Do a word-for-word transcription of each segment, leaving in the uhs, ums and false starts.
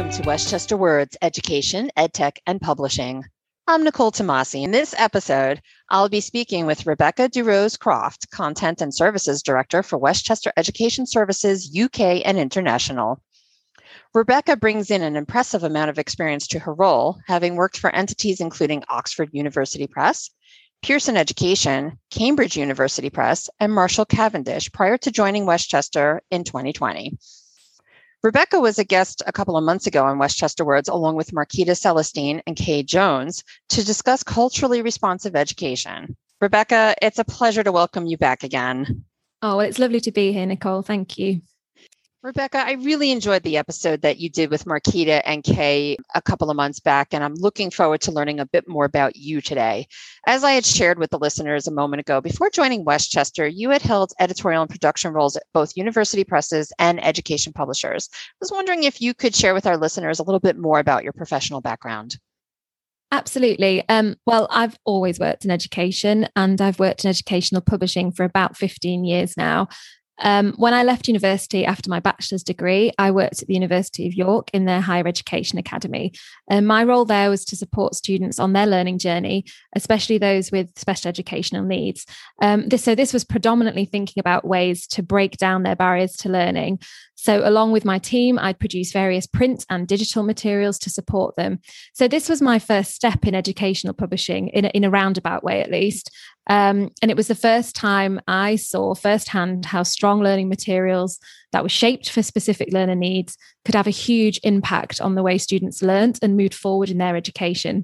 Welcome to Westchester Words, Education, EdTech, and Publishing. I'm Nicole Tomasi. In this episode, I'll be speaking with Rebecca DeRose-Croft, Content and Services Director for Westchester Education Services, U K and International. Rebecca brings in an impressive amount of experience to her role, having worked for entities including Oxford University Press, Pearson Education, Cambridge University Press, and Marshall Cavendish prior to joining Westchester in twenty twenty. Rebecca was a guest a couple of months ago on Westchester Words, along with Marquita Celestine and Kay Jones, to discuss culturally responsive education. Rebecca, it's a pleasure to welcome you back again. Oh, well, it's lovely to be here, Nicole. Thank you. Rebecca, I really enjoyed the episode that you did with Marquita and Kay a couple of months back, and I'm looking forward to learning a bit more about you today. As I had shared with the listeners a moment ago, before joining Westchester, you had held editorial and production roles at both university presses and education publishers. I was wondering if you could share with our listeners a little bit more about your professional background. Absolutely. Um, well, I've always worked in education, and I've worked in educational publishing for about fifteen years now. Um, when I left university after my bachelor's degree, I worked at the University of York in their Higher Education Academy. And my role there was to support students on their learning journey, especially those with special educational needs. Um, this, so this was predominantly thinking about ways to break down their barriers to learning. So along with my team, I'd produce various print and digital materials to support them. So this was my first step in educational publishing, in a, in a roundabout way at least. Um, and it was the first time I saw firsthand how strong learning materials that were shaped for specific learner needs could have a huge impact on the way students learned and moved forward in their education.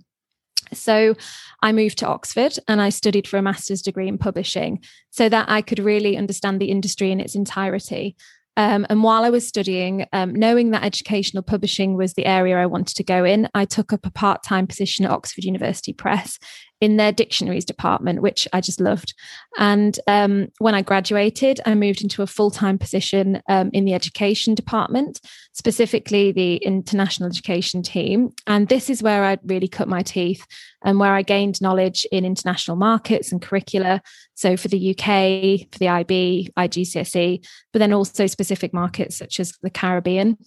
So I moved to Oxford and I studied for a master's degree in publishing so that I could really understand the industry in its entirety. Um, and while I was studying, um, knowing that educational publishing was the area I wanted to go in, I took up a part-time position at Oxford University Press in their dictionaries department, which I just loved. And um, when I graduated, I moved into a full-time position um, in the education department, specifically the international education team. And this is where I really cut my teeth and where I gained knowledge in international markets and curricula. So for the U K, for the I B, I G C S E, but then also specific markets such as the Caribbean.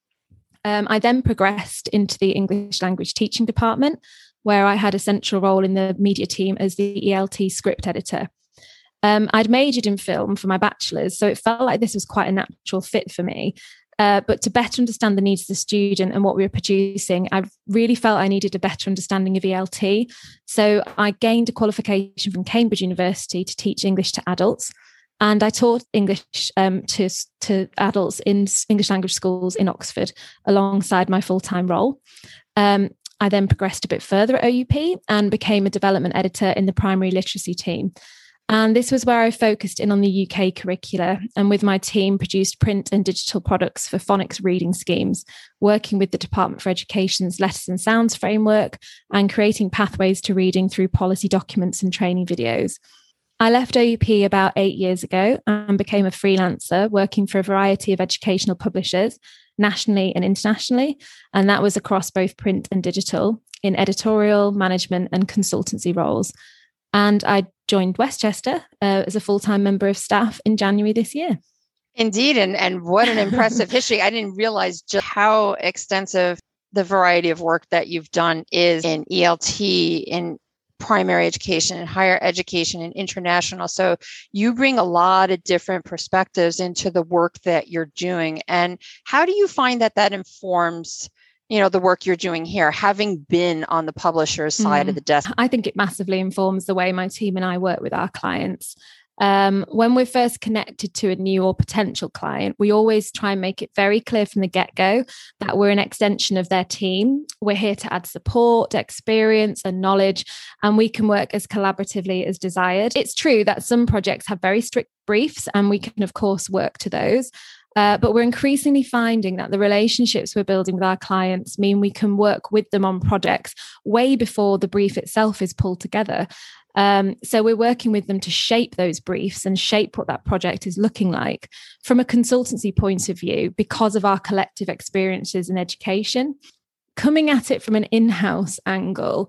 Um, I then progressed into the English language teaching department, where I had a central role in the media team as the E L T script editor. Um, I'd majored in film for my bachelor's, so it felt like this was quite a natural fit for me. Uh, but to better understand the needs of the student and what we were producing, I really felt I needed a better understanding of E L T. So I gained a qualification from Cambridge University to teach English to adults. And I taught English um, to, to adults in English language schools in Oxford alongside my full-time role. Um, I then progressed a bit further at O U P and became a development editor in the primary literacy team. And this was where I focused in on the U K curricula and with my team produced print and digital products for phonics reading schemes, working with the Department for Education's Letters and Sounds framework and creating pathways to reading through policy documents and training videos. I left O U P about eight years ago and became a freelancer working for a variety of educational publishers, nationally and internationally. And that was across both print and digital in editorial, management and consultancy roles. And I joined Westchester uh, as a full-time member of staff in January this year. Indeed. And, and what an impressive history. I didn't realize just how extensive the variety of work that you've done is in E L T, in primary education and higher education and international. So you bring a lot of different perspectives into the work that you're doing. And how do you find that that informs, you know, the work you're doing here, having been on the publisher's side mm. of the desk? I think it massively informs the way my team and I work with our clients. Um, when we're first connected to a new or potential client, we always try and make it very clear from the get-go that we're an extension of their team. We're here to add support, experience, and knowledge, and we can work as collaboratively as desired. It's true that some projects have very strict briefs, and we can, of course, work to those. Uh, but we're increasingly finding that the relationships we're building with our clients mean we can work with them on projects way before the brief itself is pulled together. Um, so we're working with them to shape those briefs and shape what that project is looking like from a consultancy point of view because of our collective experiences in education. Coming at it from an in-house angle,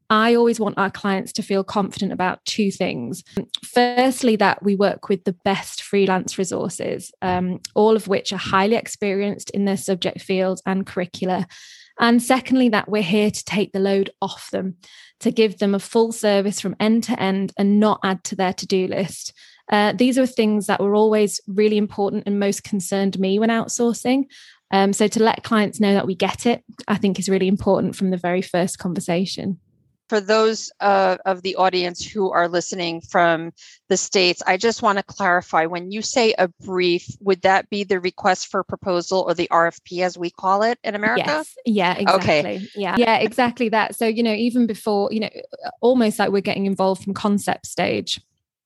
I always want our clients to feel confident about two things. Firstly, that we work with the best freelance resources, um, all of which are highly experienced in their subject fields and curricula. And secondly, that we're here to take the load off them, to give them a full service from end to end and not add to their to-do list. Uh, these are things that were always really important and most concerned me when outsourcing. Um, so to let clients know that we get it, I think is really important from the very first conversation. For those uh, of the audience who are listening from the States, I just want to clarify, when you say a brief, would that be the request for proposal or the R F P as we call it in America? Yes. Yeah, exactly. Okay. Yeah. Yeah, exactly that. So, you know, even before, you know, almost like we're getting involved from concept stage.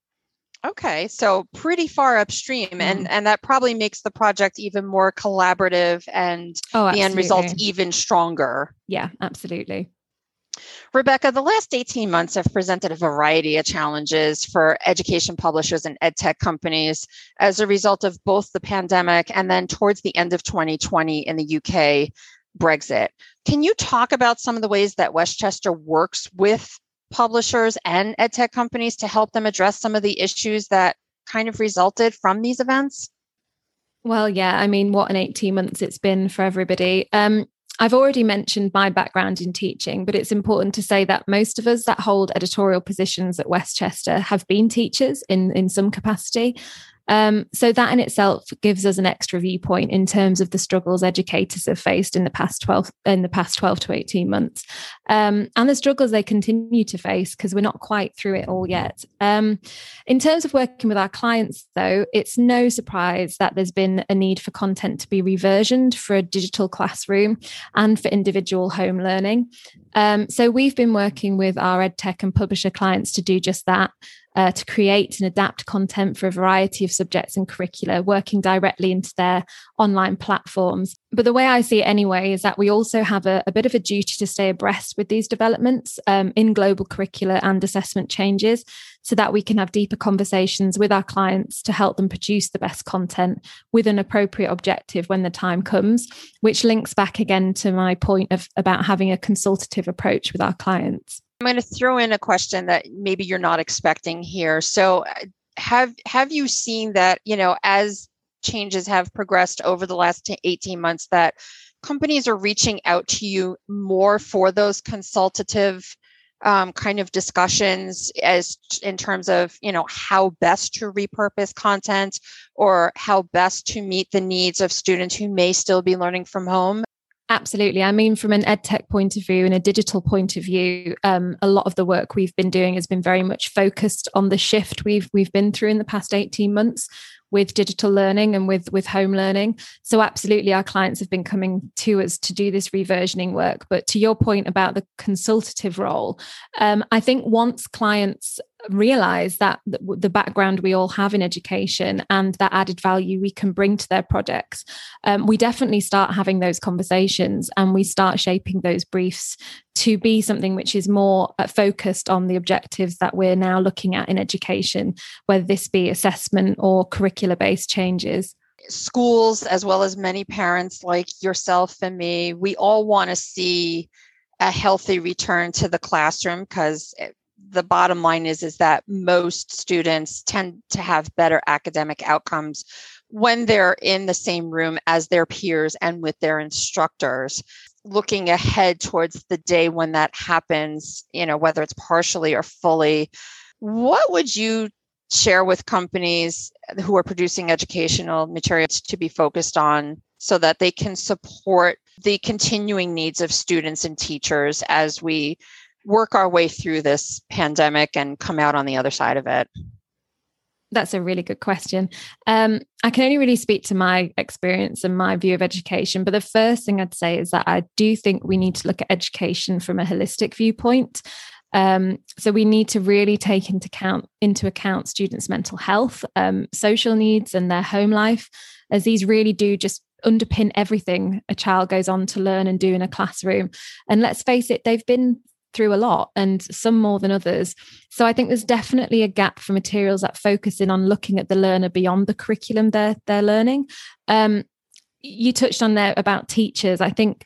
Okay, so pretty far upstream, mm. and, and that probably makes the project even more collaborative and oh, the end result even stronger. Yeah, absolutely. Rebecca, the last eighteen months have presented a variety of challenges for education publishers and ed tech companies as a result of both the pandemic and then towards the end of twenty twenty in the U K, Brexit. Can you talk about some of the ways that Westchester works with publishers and ed tech companies to help them address some of the issues that kind of resulted from these events? Well, yeah, I mean, what an eighteen months it's been for everybody. Um, I've already mentioned my background in teaching, but it's important to say that most of us that hold editorial positions at Westchester have been teachers in, in some capacity. Um, so that in itself gives us an extra viewpoint in terms of the struggles educators have faced in the past twelve in the past twelve to eighteen months, um, and the struggles they continue to face because we're not quite through it all yet. Um, in terms of working with our clients, though, it's no surprise that there's been a need for content to be reversioned for a digital classroom and for individual home learning. Um, so we've been working with our edtech and publisher clients to do just that. Uh, to create and adapt content for a variety of subjects and curricula, working directly into their online platforms. But the way I see it anyway is that we also have a, a bit of a duty to stay abreast with these developments um, in global curricula and assessment changes so that we can have deeper conversations with our clients to help them produce the best content with an appropriate objective when the time comes, which links back again to my point of about having a consultative approach with our clients. I'm going to throw in a question that maybe you're not expecting here. So have have you seen that, you know, as changes have progressed over the last eighteen months, that companies are reaching out to you more for those consultative um, kind of discussions as in terms of, you know, how best to repurpose content or how best to meet the needs of students who may still be learning from home? Absolutely. I mean, from an edtech point of view and a digital point of view, um, a lot of the work we've been doing has been very much focused on the shift we've we've been through in the past eighteen months with digital learning and with, with home learning. So absolutely, our clients have been coming to us to do this reversioning work. But to your point about the consultative role, um, I think once clients realize that the background we all have in education and that added value we can bring to their projects, um, we definitely start having those conversations and we start shaping those briefs to be something which is more focused on the objectives that we're now looking at in education, whether this be assessment or curricular-based changes. Schools, as well as many parents like yourself and me, we all want to see a healthy return to the classroom because the bottom line is, is that most students tend to have better academic outcomes when they're in the same room as their peers and with their instructors. Looking ahead towards the day when that happens, you know, whether it's partially or fully, what would you share with companies who are producing educational materials to be focused on so that they can support the continuing needs of students and teachers as we work our way through this pandemic and come out on the other side of it? That's a really good question. Um, I can only really speak to my experience and my view of education. But the first thing I'd say is that I do think we need to look at education from a holistic viewpoint. Um, so we need to really take into account, into account students' mental health, um, social needs and their home life, as these really do just underpin everything a child goes on to learn and do in a classroom. And let's face it, they've been through a lot and some more than others. So I think there's definitely a gap for materials that focus in on looking at the learner beyond the curriculum they're, they're learning. Um, you touched on there about teachers. I think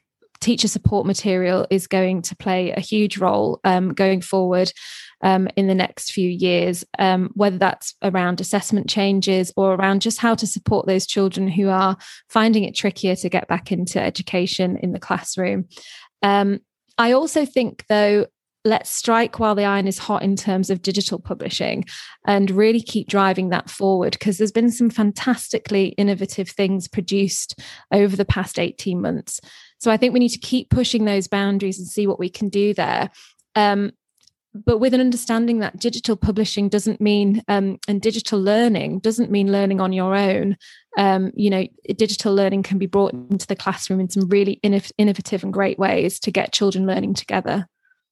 teacher support material is going to play a huge role um, going forward um, in the next few years, um, whether that's around assessment changes or around just how to support those children who are finding it trickier to get back into education in the classroom. Um, I also think, though, let's strike while the iron is hot in terms of digital publishing and really keep driving that forward, because there's been some fantastically innovative things produced over the past eighteen months. So I think we need to keep pushing those boundaries and see what we can do there. Um, but with an understanding that digital publishing doesn't mean, um, and digital learning doesn't mean learning on your own. Um, you know, digital learning can be brought into the classroom in some really innov- innovative and great ways to get children learning together.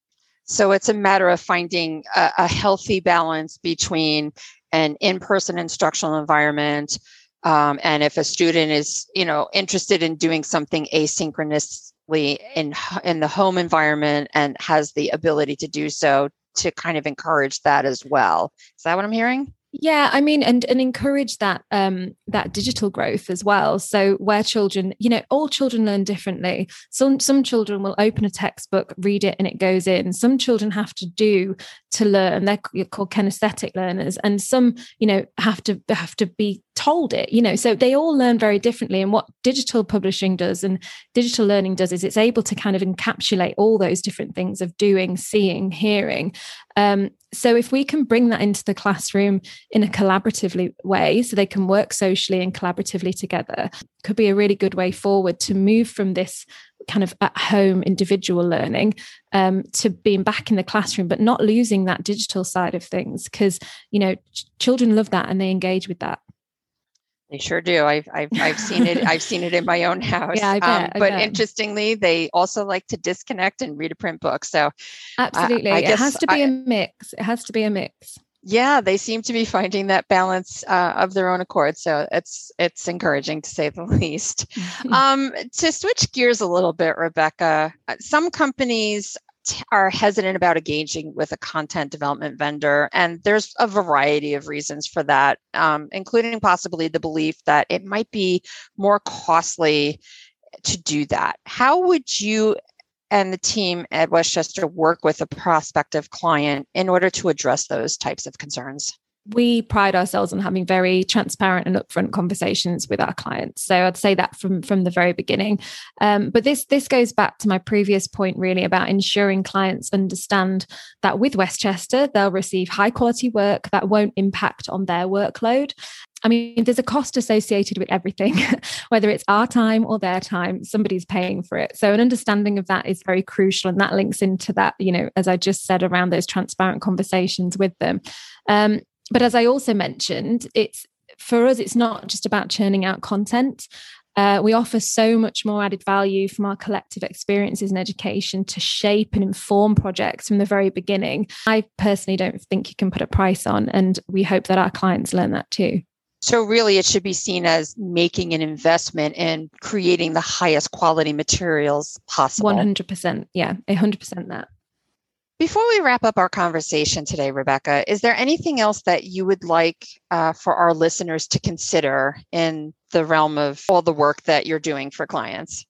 So it's a matter of finding a, a healthy balance between an in-person instructional environment, um, and if a student is, you know, interested in doing something asynchronously in in the home environment and has the ability to do so, to kind of encourage that as well. Is that what I'm hearing? Yeah, I mean, and and encourage that um, that digital growth as well. So where children, you know, all children learn differently. Some some children will open a textbook, read it, and it goes in. Some children have to do to learn. They're called kinesthetic learners, and some, you know, have to have to be told it. You know, so they all learn very differently. And what digital publishing does and digital learning does is it's able to kind of encapsulate all those different things of doing, seeing, hearing. Um, so if we can bring that into the classroom in a collaborative way, so they can work socially and collaboratively together, could be a really good way forward to move from this kind of at home individual learning um, to being back in the classroom, but not losing that digital side of things, because, you know, ch- children love that and they engage with that. They sure do. I've I've I've seen it. I've seen it in my own house. Yeah, I bet, um, I but bet. Interestingly, they also like to disconnect and read a print book. So absolutely, I, I it guess has to be I, a mix. It has to be a mix. Yeah, they seem to be finding that balance uh, of their own accord. So it's it's encouraging, to say the least. um, to switch gears a little bit, Rebecca, some companies are hesitant about engaging with a content development vendor. And there's a variety of reasons for that, um, including possibly the belief that it might be more costly to do that. How would you and the team at Westchester work with a prospective client in order to address those types of concerns? We pride ourselves on having very transparent and upfront conversations with our clients. So I'd say that from, from the very beginning. Um, but this, this goes back to my previous point, really, about ensuring clients understand that with Westchester, they'll receive high quality work that won't impact on their workload. I mean, there's a cost associated with everything, whether it's our time or their time, somebody's paying for it. So an understanding of that is very crucial. And that links into that, you know, as I just said, around those transparent conversations with them. Um, But as I also mentioned, it's for us, it's not just about churning out content. Uh, we offer so much more added value from our collective experiences in education to shape and inform projects from the very beginning. I personally don't think you can put a price on, and we hope that our clients learn that too. So really, it should be seen as making an investment in creating the highest quality materials possible. one hundred percent. Yeah, one hundred percent that. Before we wrap up our conversation today, Rebecca, is there anything else that you would like uh, for our listeners to consider in the realm of all the work that you're doing for clients?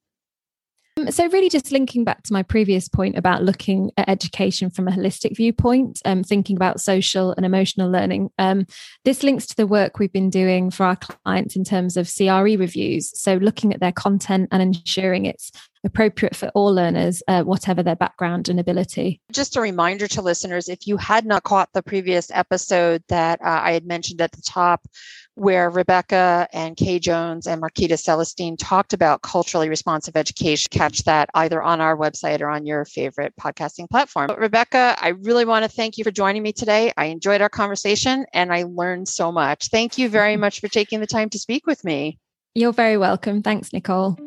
So really just linking back to my previous point about looking at education from a holistic viewpoint, um, thinking about social and emotional learning. Um, this links to the work we've been doing for our clients in terms of C R E reviews. So looking at their content and ensuring it's appropriate for all learners, uh, whatever their background and ability. Just a reminder to listeners, if you had not caught the previous episode that uh, I had mentioned at the top, where Rebecca and Kay Jones and Marquita Celestine talked about culturally responsive education, catch that either on our website or on your favorite podcasting platform. But Rebecca, I really want to thank you for joining me today. I enjoyed our conversation and I learned so much. Thank you very much for taking the time to speak with me. You're very welcome. Thanks, Nicole.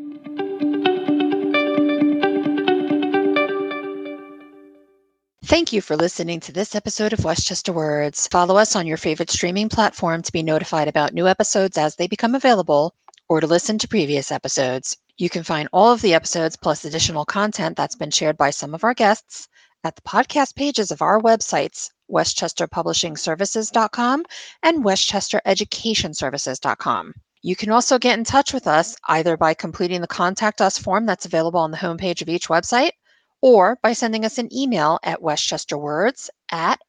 Thank you for listening to this episode of Westchester Words. Follow us on your favorite streaming platform to be notified about new episodes as they become available, or to listen to previous episodes. You can find all of the episodes plus additional content that's been shared by some of our guests at the podcast pages of our websites, westchester publishing services dot com and westchester education services dot com. You can also get in touch with us either by completing the Contact Us form that's available on the homepage of each website, or by sending us an email at westchesterwords at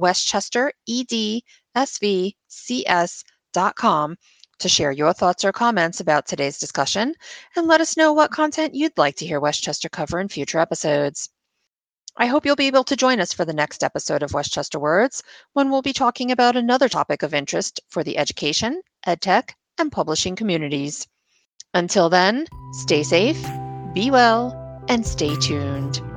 westchesteredsvcs.com to share your thoughts or comments about today's discussion and let us know what content you'd like to hear Westchester cover in future episodes. I hope you'll be able to join us for the next episode of Westchester Words, when we'll be talking about another topic of interest for the education, edtech, and publishing communities. Until then, stay safe, be well, and stay tuned.